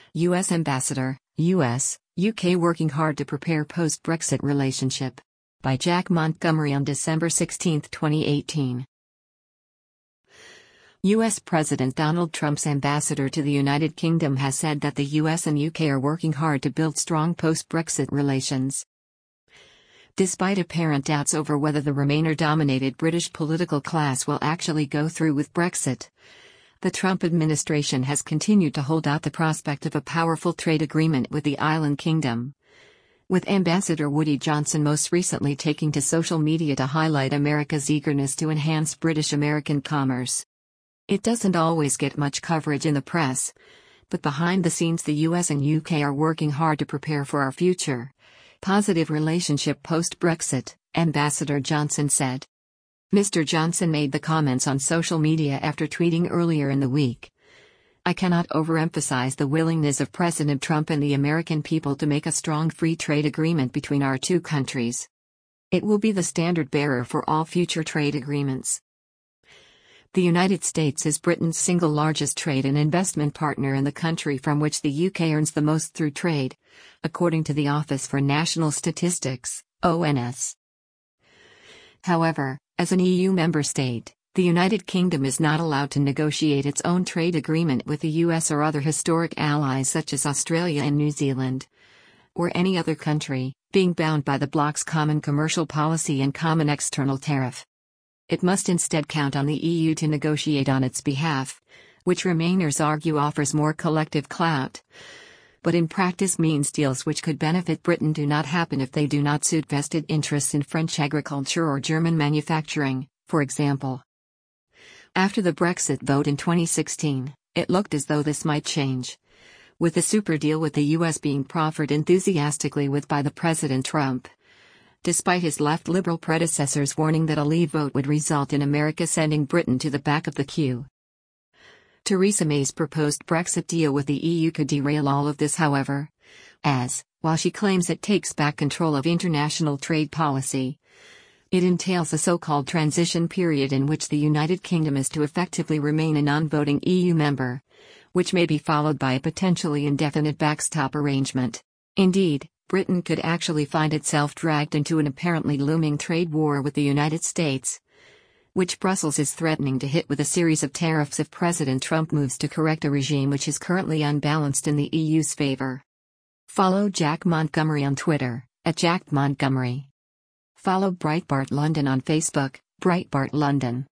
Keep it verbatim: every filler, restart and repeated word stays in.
U S Ambassador, U S, U K working hard to prepare post-Brexit relationship. By Jack Montgomery on December sixteenth, twenty eighteen. U S President Donald Trump's ambassador to the United Kingdom has said that the U S and U K are working hard to build strong post-Brexit relations. Despite apparent doubts over whether the Remainer-dominated British political class will actually go through with Brexit, the Trump administration has continued to hold out the prospect of a powerful trade agreement with the island kingdom, with Ambassador Woody Johnson most recently taking to social media to highlight America's eagerness to enhance British-American commerce. It doesn't always get much coverage in the press, but behind the scenes the U S and U K are working hard to prepare for our future positive relationship post-Brexit, Ambassador Johnson said. Mister Johnson made the comments on social media after tweeting earlier in the week. I cannot overemphasize the willingness of President Trump and the American people to make a strong free trade agreement between our two countries. It will be the standard bearer for all future trade agreements. The United States is Britain's single largest trade and investment partner in the country from which the U K earns the most through trade, according to the Office for National Statistics, O N S. However, as an E U member state, the United Kingdom is not allowed to negotiate its own trade agreement with the U S or other historic allies such as Australia and New Zealand, or any other country, being bound by the bloc's common commercial policy and common external tariff. It must instead count on the E U to negotiate on its behalf, which Remainers argue offers more collective clout, but in practice means deals which could benefit Britain do not happen if they do not suit vested interests in French agriculture or German manufacturing, for example. After the Brexit vote in twenty sixteen, it looked as though this might change, with the super deal with the U S being proffered enthusiastically with by the President Trump, despite his left liberal predecessors warning that a leave vote would result in America sending Britain to the back of the queue. Theresa May's proposed Brexit deal with the E U could derail all of this, however, as, while she claims it takes back control of international trade policy, it entails a so-called transition period in which the United Kingdom is to effectively remain a non-voting E U member, which may be followed by a potentially indefinite backstop arrangement. Indeed, Britain could actually find itself dragged into an apparently looming trade war with the United States, which Brussels is threatening to hit with a series of tariffs if President Trump moves to correct a regime which is currently unbalanced in the E U's favor. Follow Jack Montgomery on Twitter, at Jack Montgomery. Follow Breitbart London on Facebook, Breitbart London.